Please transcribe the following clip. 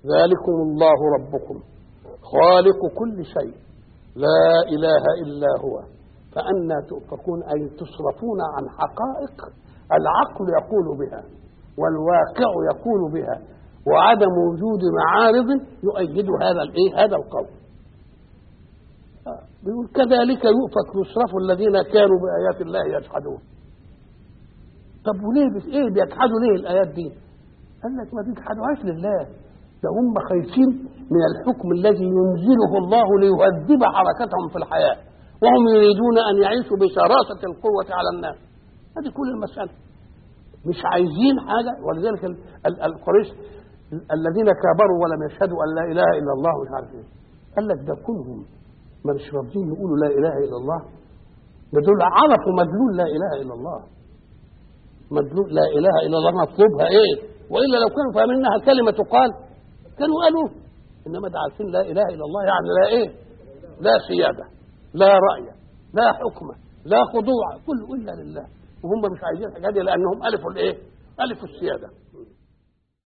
ذلكم الله ربكم خالق كل شيء لا إله إلا هو فأنى تؤفكون، أي تصرفون عن حقائق العقل يقول بها والواقع يقول بها، وعدم وجود معارض يؤيد هذا القول. بيقول كذلك يؤفك يصرف الذين كانوا بآيات الله يجحدون. طب وليه ايه بيجحدوا ليه الآيات دي؟ قال لك ما بيجحدوهاش لله، ده هم خايفين من الحكم الذي ينزله الله ليهذب حركتهم في الحياة، وهم يريدون أن يعيشوا بشراسة القوة على الناس. هذه كل المسألة، مش عايزين حاجة. ولذلك القريش الذين كابروا ولم يشهدوا أن لا إله إلا الله مش عارف إيه، قال لك ده كلهم ما مش راضيين يقولوا لا إله إلا الله، ده دول عرفوا مدلول لا إله إلا الله. مدلول لا إله إلا الله مطلوبها إيه؟ وإلا لو كانوا فاهمين إنها كلمة تقال كانوا قالوا، إنما ده عارفين لا إله إلا الله يعني لا إيه؟ لا سيادة، لا رأي، لا حكم، لا خضوع، كله إلا لله. وهم مش عايزين الحاجات دي لأنهم ألفوا الإيه؟ ألفوا السيادة.